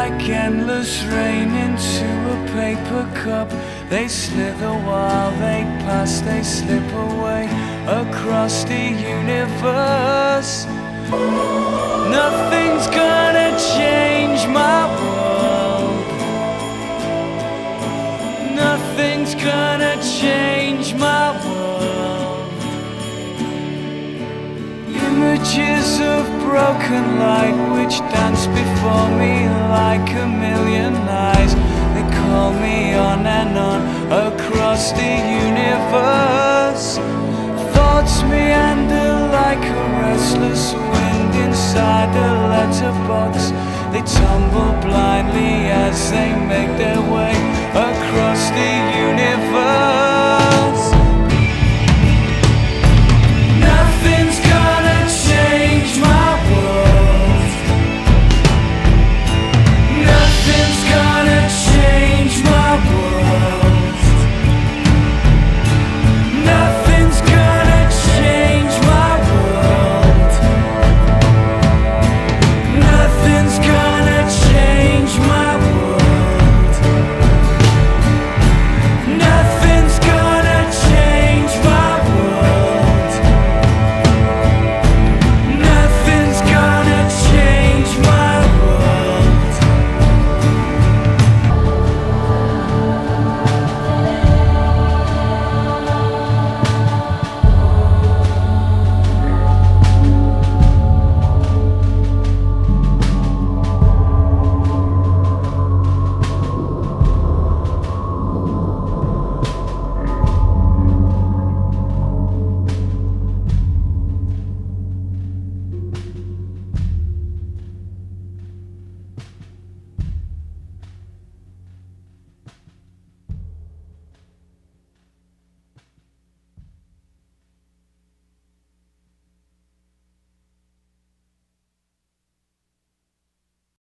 like endless rain into a paper cup. They slither while they pass, they slip away across the universe. Nothing's gonna change my world. Nothing's gonna change my world. Images of broken light which dance before me like a million eyes. They call me on and on across the universe. Thoughts meander like a restless wind inside a letterbox. They tumble blindly as they